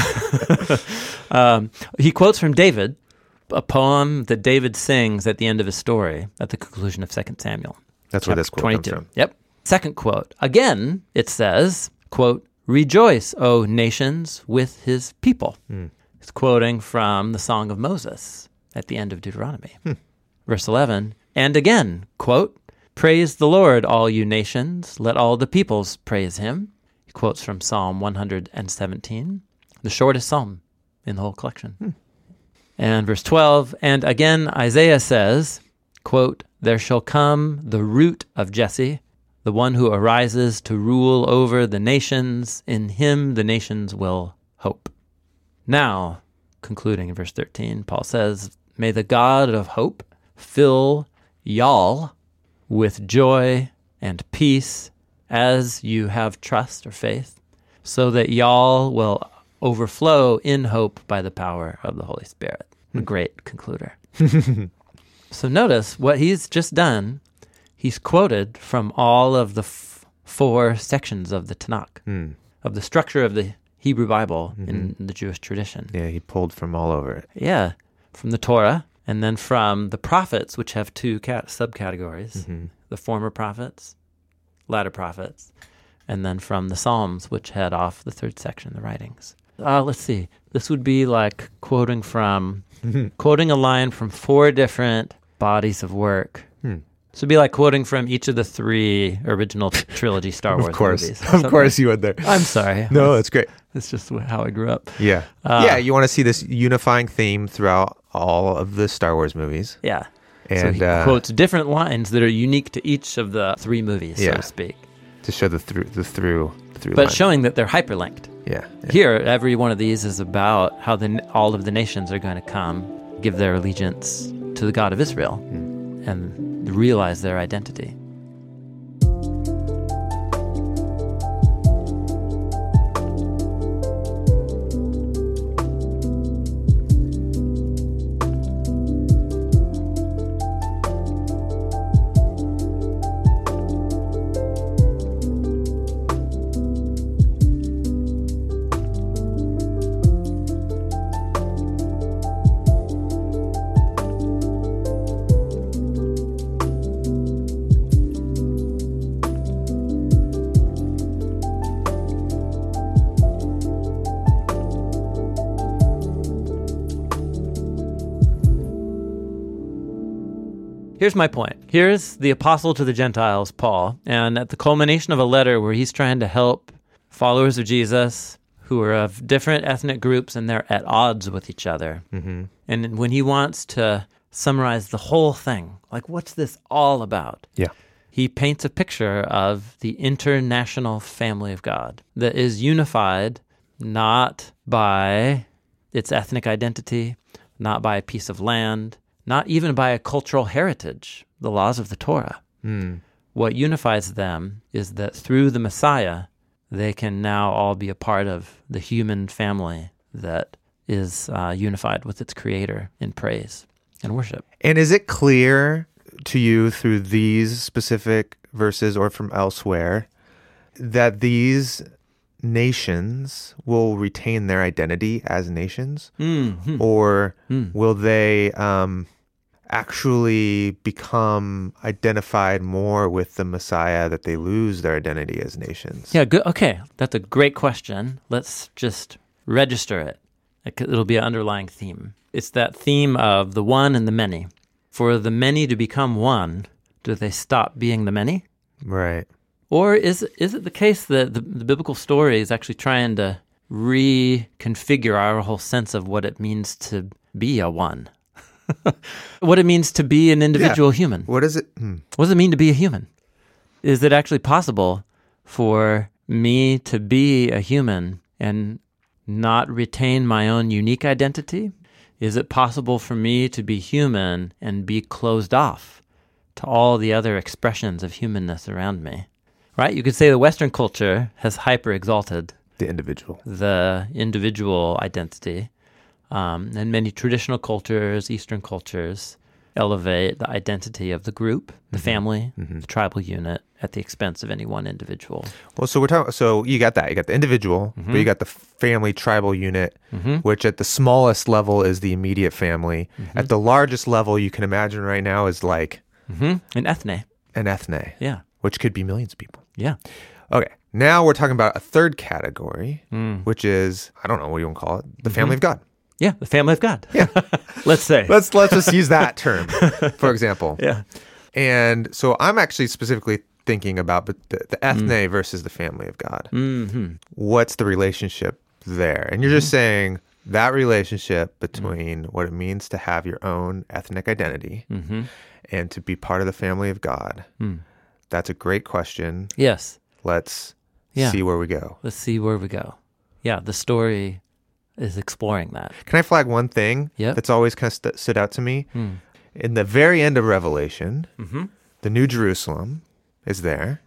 He quotes from David, a poem that David sings at the end of his story at the conclusion of 2 Samuel. That's where this quote 22. comes from. Yep. Second quote. Again, it says, quote, "Rejoice, O nations, with his people." It's quoting from the Song of Moses at the end of Deuteronomy. Verse 11, and again, quote, "Praise the Lord, all you nations. Let all the peoples praise him." He quotes from Psalm 117, the shortest psalm in the whole collection. And verse 12, and again Isaiah says, quote, "There shall come the root of Jesse, the one who arises to rule over the nations. In him the nations will hope." Now, concluding in verse 13, Paul says, "May the God of hope fill y'all with joy and peace as you have trust or faith, so that y'all will overflow in hope by the power of the Holy Spirit." A great concluder. So notice what he's just done. He's quoted from all of the 4 sections of the Tanakh, of the structure of the Hebrew Bible in the Jewish tradition. Yeah, he pulled from all over it. Yeah, from the Torah, and then from the prophets, which have 2 subcategories, the former prophets, latter prophets, and then from the Psalms, which head off the 3rd section, the writings. Let's see. This would be like quoting a line from 4 different bodies of work. So it'd be like quoting from each of the 3 original trilogy Star Wars movies. Of course you would there. I'm sorry. No, it's great. It's just how I grew up. Yeah. You want to see this unifying theme throughout all of the Star Wars movies. Yeah. And so he quotes different lines that are unique to each of the 3 movies, so to speak. To show the through But line. showing that they're hyperlinked. Yeah. Here, every one of these is about how all of the nations are going to come, give their allegiance to the God of Israel, and realize their identity. Here's my point. Here's the apostle to the Gentiles, Paul, and at the culmination of a letter where he's trying to help followers of Jesus who are of different ethnic groups and they're at odds with each other. And when he wants to summarize the whole thing, like what's this all about? Yeah. He paints a picture of the international family of God that is unified not by its ethnic identity, not by a piece of land, not even by a cultural heritage, the laws of the Torah. What unifies them is that through the Messiah, they can now all be a part of the human family that is unified with its Creator in praise and worship. And is it clear to you through these specific verses or from elsewhere that these nations will retain their identity as nations, Mm-hmm. or will they actually become identified more with the Messiah that they lose their identity as nations? Yeah, good. Okay, that's a great question. Let's just register it. It'll be an underlying theme. It's that theme of the one and the many. For the many to become one, do they stop being the many? Right. Or is it the case that the biblical story is actually trying to reconfigure our whole sense of what it means to be a one? What it means to be an individual human? What is it? What does it mean to be a human? Is it actually possible for me to be a human and not retain my own unique identity? Is it possible for me to be human and be closed off to all the other expressions of humanness around me? Right? You could say the Western culture has hyper-exalted The individual. the individual identity, and many traditional cultures, Eastern cultures, elevate the identity of the group, the family, the tribal unit, at the expense of any one individual. Well, so we're talking. So you got that. You got the individual, but you got the family tribal unit, which at the smallest level is the immediate family. At the largest level, you can imagine right now is like An ethne. an ethne, Yeah. which could be millions of people. Yeah. Okay, now we're talking about a third category, which is, I don't know what you want to call it, the family of God. Yeah, the family of God. Yeah. Let's say. Let's just use that term, for example. Yeah. And so I'm actually specifically thinking about the ethne versus the family of God. Mm-hmm. What's the relationship there? And you're just saying that relationship between what it means to have your own ethnic identity and to be part of the family of God. That's a great question. Yes. Let's Yeah. see where we go. Let's see where we go. Yeah, the story is exploring that. Can I flag one thing Yep. that's always kind of stood out to me? In the very end of Revelation, the New Jerusalem is there,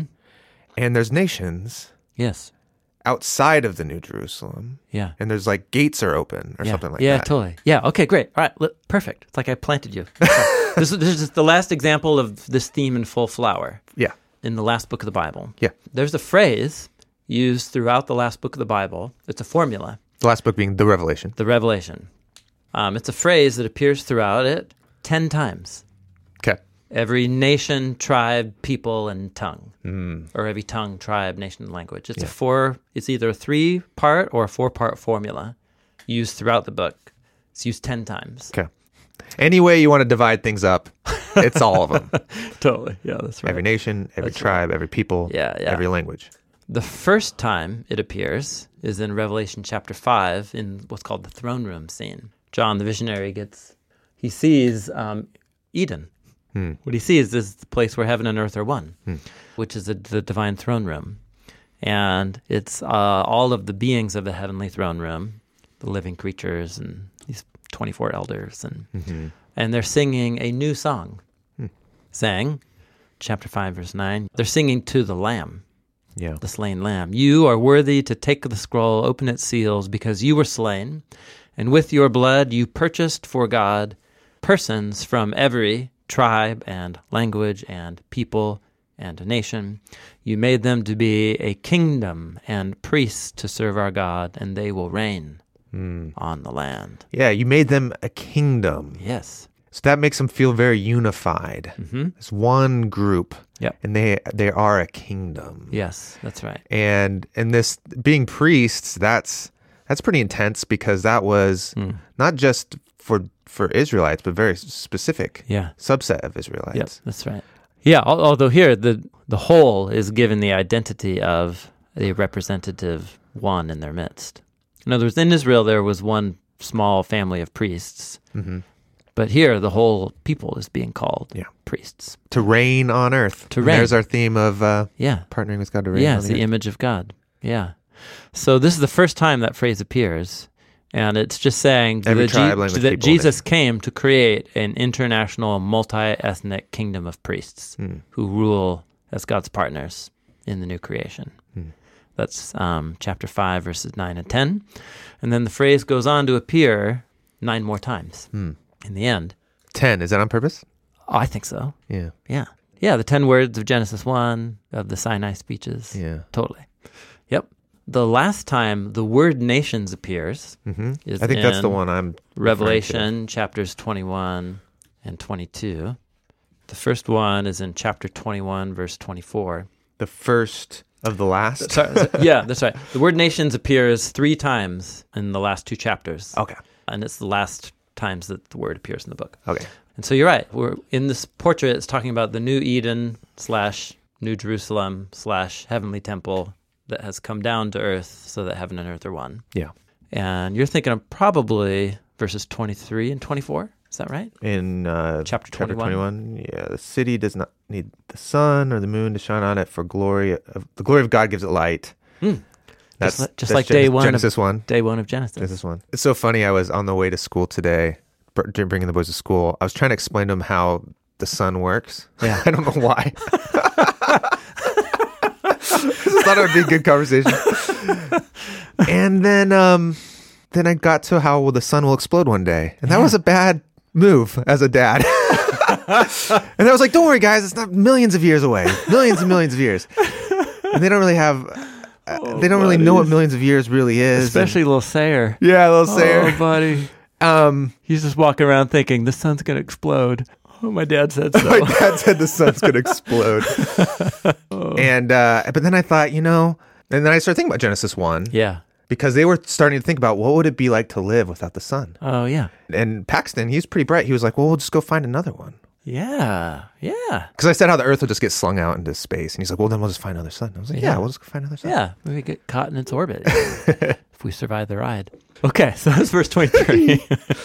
and there's nations Yes. outside of the New Jerusalem, Yeah. and there's like gates are open or Yeah. something like Yeah, that. totally. Yeah. Okay, great. All right. Perfect. It's like I planted you. This is the last example of this theme in full flower Yeah, in the last book of the Bible. yeah. There's a phrase used throughout the last book of the Bible. It's a formula, The last book being the Revelation. the Revelation. It's a phrase that appears throughout it 10 times. Okay. Every nation, tribe, people, and tongue. Or every tongue, tribe, nation, and language. It's it's either a 3-part or a 4-part formula used throughout the book. It's used 10 times. Okay. Any way you want to divide things up, it's all of them. Totally. Yeah, that's right. Every nation, every That's tribe, every people, Yeah. every language. The first time it appears is in Revelation chapter 5 in what's called the throne room scene. John, the visionary, he sees Eden. What he sees is the place where heaven and earth are one, which is the divine throne room. And it's all of the beings of the heavenly throne room, the living creatures and these 24 elders. And they're singing a new song. Saying, chapter 5, verse 9, they're singing to the Lamb. Yeah. The slain lamb. You are worthy to take the scroll, open its seals, because you were slain, and with your blood you purchased for God persons from every tribe and language and people and nation. You made them to be a kingdom and priests to serve our God, and they will reign on the land. Yeah, you made them a kingdom. Yes. So that makes them feel very unified. It's one group. Yep. And they are a kingdom. Yes, that's right. And this being priests, that's pretty intense because that was not just for Israelites, but very specific subset of Israelites. Yep, that's right. Yeah, although here the whole is given the identity of a representative one in their midst. In other words, in Israel there was one small family of priests, but here the whole people is being called priests. To reign on earth. To reign. There's our theme of Yeah. partnering with God to reign Yeah, on it's the the earth. image of God. Yeah. So this is the first time that phrase appears, and it's just saying Every tribe, language, that people, Jesus came to create an international, multi-ethnic kingdom of priests who rule as God's partners in the new creation. That's chapter 5, verses 9 and 10. And then the phrase goes on to appear 9 more times in the end. 10, is that on purpose? Oh, I think so. Yeah. Yeah. Yeah, the 10 words of Genesis 1, of the Sinai speeches. Yeah. Totally. Yep. the last time the word nations appears is I think that's the in one I'm Revelation chapters 21 and 22. The first one is in chapter 21, verse 24. the first of the last. Yeah, that's right. The word nations appears 3 times in the last 2 chapters. Okay. And it's the last times that the word appears in the book. Okay. And so you're right. We're in this portrait, it's talking about the new Eden / New Jerusalem / heavenly temple that has come down to earth so that heaven and earth are one. Yeah. And you're thinking of probably verses 23 and 24. Is that right? In Chapter 21. Yeah, the city does not need the sun or the moon to shine on it, for the glory of God gives it light. That's just like day one Genesis 1. Day 1 of Genesis. Genesis 1. It's so funny. I was on the way to school today, bringing the boys to school. I was trying to explain to them how the sun works. Yeah. I don't know why. I just thought it would be a good conversation. And then I got to how the sun will explode one day. And that was a bad move as a dad. And I was like, don't worry, guys. It's not millions of years away. Millions and millions of years. And they don't really have... they don't really know what millions of years really is. Especially little Sayer. Yeah, little Sayer. Oh, buddy. He's just walking around thinking, the sun's going to explode. Oh, my dad said so. My dad said the sun's going to explode. And but then I thought, and then I started thinking about Genesis 1. Yeah. Because they were starting to think about what would it be like to live without the sun. Oh, yeah. And Paxton, he's pretty bright. He was like, well, we'll just go find another one. Yeah. Yeah. Because I said how the Earth would just get slung out into space. And he's like, well, then we'll just find another sun. I was like, yeah, we'll just go find another sun. Yeah. We get caught in its orbit if we survive the ride. Okay. So that's verse 23.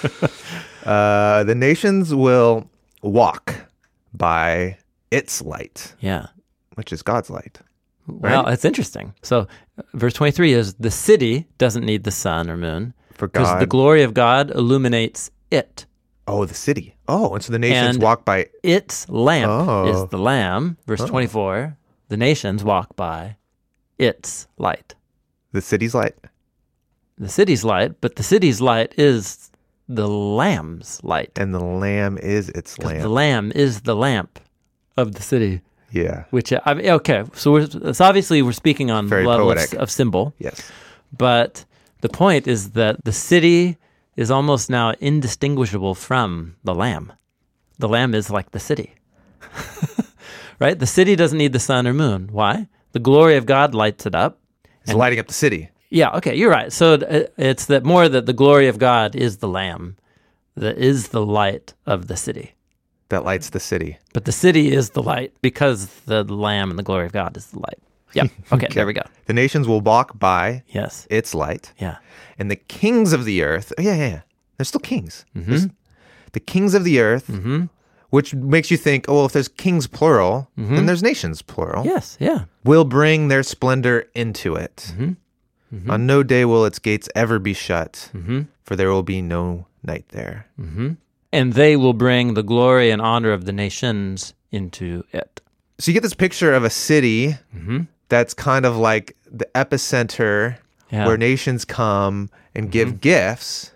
The nations will walk by its light. Yeah. Which is God's light. Well, it's interesting. So verse 23 is the city doesn't need the sun or moon. For God. Because the glory of God illuminates it. Oh, the city. Oh, and so the nations walk by... Its lamp is the Lamb. Verse 24, the nations walk by its light. The city's light? The city's light, but the city's light is the Lamb's light. And the Lamb is its lamp. The Lamb is the lamp of the city. Yeah. Which, okay, so it's obviously we're speaking on the level of symbol. Yes. But the point is that the city is almost now indistinguishable from the Lamb. The Lamb is like the city. Right? The city doesn't need the sun or moon. Why? The glory of God lights it up. It's lighting up the city. Yeah, okay, you're right. So it's that the glory of God is the Lamb, that is the light of the city. That lights the city. But the city is the light because the Lamb and the glory of God is the light. Yeah. Okay, there we go. The nations will walk by its light. Yeah. And the kings of the earth, They're still kings. The kings of the earth, which makes you think, if there's kings plural, then there's nations plural. Yes, yeah. Will bring their splendor into it. On no day will its gates ever be shut, for there will be no night there. And they will bring the glory and honor of the nations into it. So you get this picture of a city that's kind of like the epicenter where nations come and give gifts.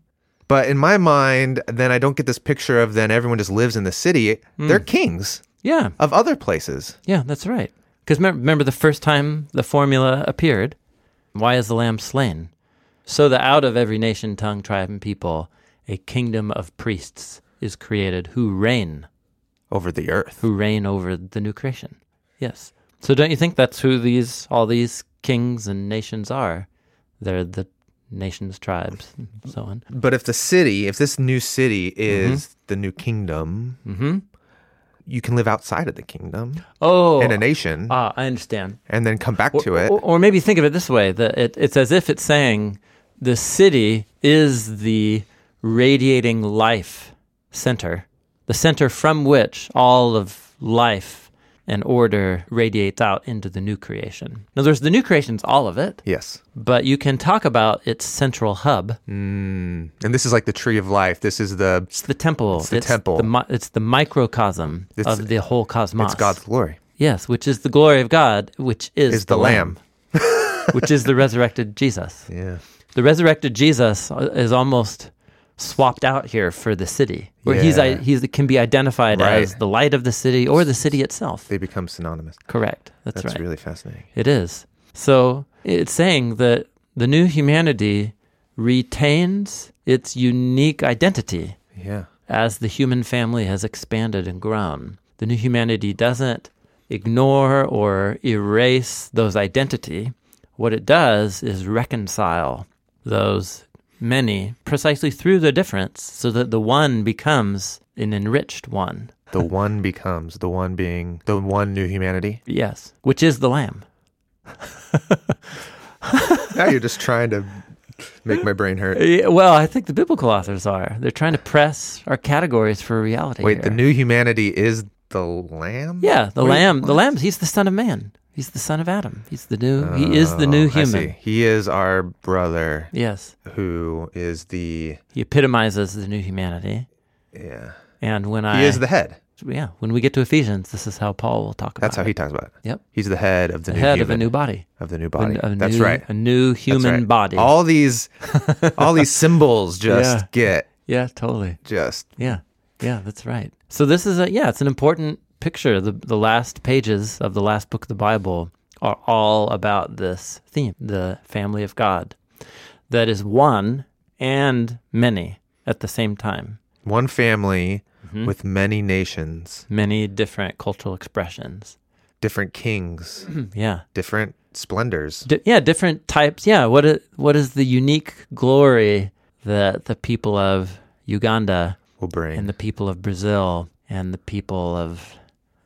But in my mind, then I don't get this picture of then everyone just lives in the city. They're kings of other places. Yeah, that's right. Because remember the first time the formula appeared, why is the Lamb slain? So that out of every nation, tongue, tribe, and people, a kingdom of priests is created who reign over the earth, who reign over the new creation. Yes. So don't you think that's who all these kings and nations are? They're the nations, tribes, and so on. But if this new city is the new kingdom, you can live outside of the kingdom. In a nation. I understand. And then come back to it. Or maybe think of it this way, that it's as if it's saying the city is the radiating life center, the center from which all of life and order radiates out into the new creation. Now, the new creation's all of it. Yes. But you can talk about its central hub. And this is like the tree of life. This is It's the temple. It's the temple. It's the microcosm of the whole cosmos. It's God's glory. Yes, which is the glory of God, which is the Lamb. Which is the resurrected Jesus. Yeah. The resurrected Jesus is almost swapped out here for the city, where he can be identified as the light of the city or the city itself. They become synonymous. Correct. That's right. That's really fascinating. It is. So It's saying that the new humanity retains its unique identity Yeah. as the human family has expanded and grown. The new humanity doesn't ignore or erase those identity. What it does is reconcile those many precisely through the difference so that the one becomes an enriched one. The one becomes, the one being the one new humanity. Yes, which is the Lamb. Now you're just trying to make my brain hurt. Yeah, well, I think the biblical authors are. They're trying to press our categories for reality. Wait, here. the new humanity is the Lamb? Yeah, the Wait, Lamb. what? The Lamb. He's the Son of Man. He's the Son of Adam. He's the new. He is the new I human. see. He is our brother Yes, who is the, he epitomizes the new humanity. yeah. And when He is the head. when we get to Ephesians, this is how Paul will talk about. That's how he talks about it. Yep. He's the head of the, The new head human. of a new body. Of the new body. A That's new- right. A new That's human right. body. All these symbols just get Yeah, totally. just Yeah, that's right. So this is it's an important picture. The last pages of the last book of the Bible are all about this theme, the family of God, that is one and many at the same time. one family with many nations, Many different cultural expressions. different kings, Yeah. different splendors. Different types. Yeah, what is the unique glory that the people of Uganda Will bring. and the people of Brazil and the people of,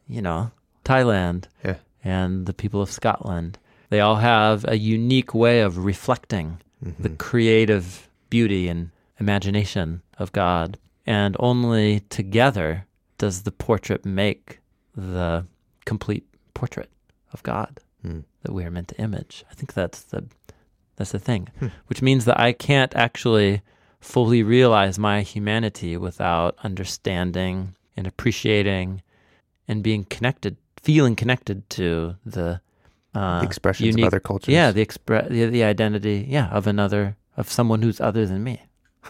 Thailand Yeah. and the people of Scotland. They all have a unique way of reflecting the creative beauty and imagination of God. And only together does the portrait make the complete portrait of God that we are meant to image. I think that's the thing, which means that I can't actually fully realize my humanity without understanding and appreciating and being connected, feeling connected to the Expressions unique, of other cultures. Yeah, the identity, of someone who's other than me.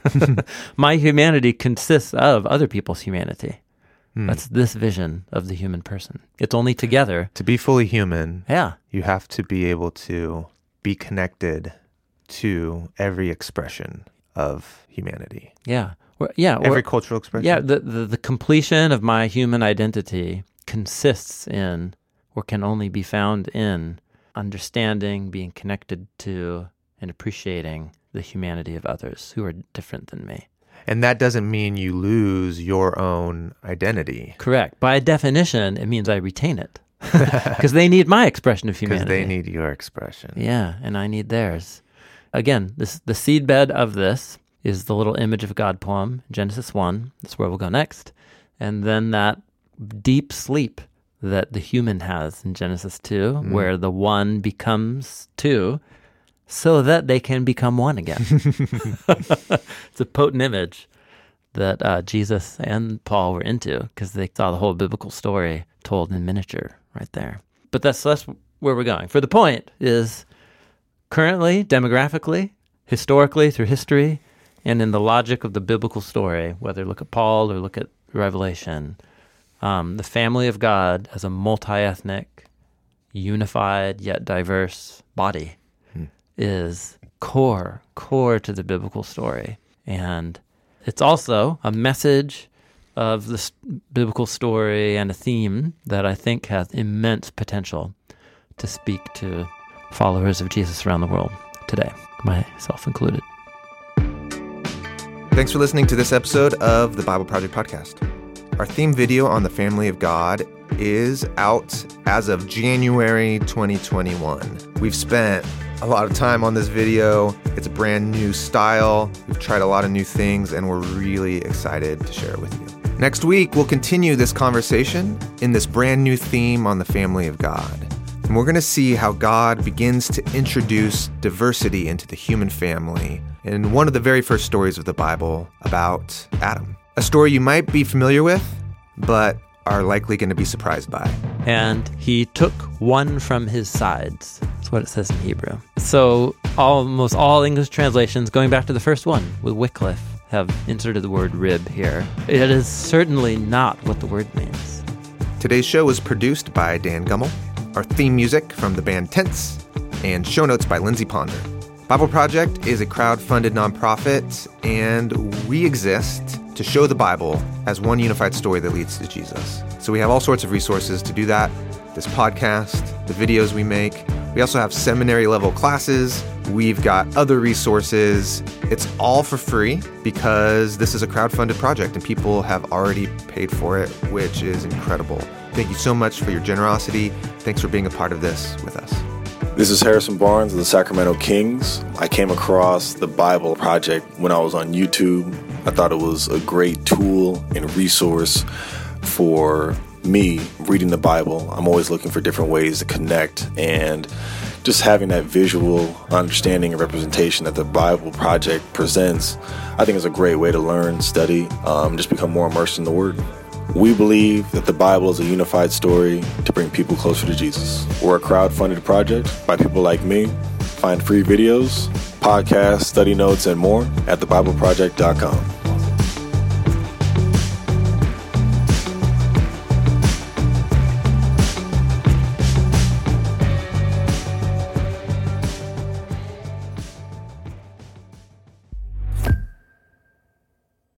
My humanity consists of other people's humanity. That's this vision of the human person. It's only together. To be fully human, Yeah. you have to be able to be connected to every expression of humanity. Yeah. Every cultural expression. Yeah, the completion of my human identity consists in, or can only be found in, understanding, being connected to, and appreciating the humanity of others who are different than me. And that doesn't mean you lose your own identity. Correct. By definition, it means I retain it. Because they need my expression of humanity. Because they need your expression. Yeah, and I need theirs. Again, the seedbed of this is the little image of God poem, Genesis 1. That's where we'll go next. And then that deep sleep that the human has in Genesis 2, where the one becomes two, so that they can become one again. It's a potent image that Jesus and Paul were into because they saw the whole biblical story told in miniature right there. But that's where we're going. For the point is currently, demographically, historically, through history, and in the logic of the biblical story, whether look at Paul or look at Revelation, the family of God as a multi-ethnic, unified yet diverse body is core to the biblical story. And it's also a message of the biblical story and a theme that I think has immense potential to speak to followers of Jesus around the world today, myself included. Thanks for listening to this episode of the Bible Project Podcast. Our theme video on the family of God is out as of January 2021. We've spent a lot of time on this video. It's a brand new style. We've tried a lot of new things, and we're really excited to share it with you. Next week, we'll continue this conversation in this brand new theme on the family of God. And we're going to see how God begins to introduce diversity into the human family in one of the very first stories of the Bible about Adam. A story you might be familiar with, but are likely going to be surprised by. And he took one from his sides. That's what it says in Hebrew. So almost all English translations, going back to the first one with Wycliffe, have inserted the word rib here. It is certainly not what the word means. Today's show was produced by Dan Gummel. Our theme music from the band Tense and show notes by Lindsay Ponder. Bible Project is a crowd-funded nonprofit, and we exist to show the Bible as one unified story that leads to Jesus. So we have all sorts of resources to do that. This podcast, the videos we make. We also have seminary-level classes. We've got other resources. It's all for free because this is a crowd-funded project and people have already paid for it, which is incredible. Thank you so much for your generosity. Thanks for being a part of this with us. This is Harrison Barnes of the Sacramento Kings. I came across the Bible Project when I was on YouTube. I thought it was a great tool and resource for me reading the Bible. I'm always looking for different ways to connect, and just having that visual understanding and representation that the Bible Project presents, I think is a great way to learn, study, just become more immersed in the Word. We believe that the Bible is a unified story to bring people closer to Jesus. We're a crowd-funded project by people like me. Find free videos, podcasts, study notes, and more at thebibleproject.com.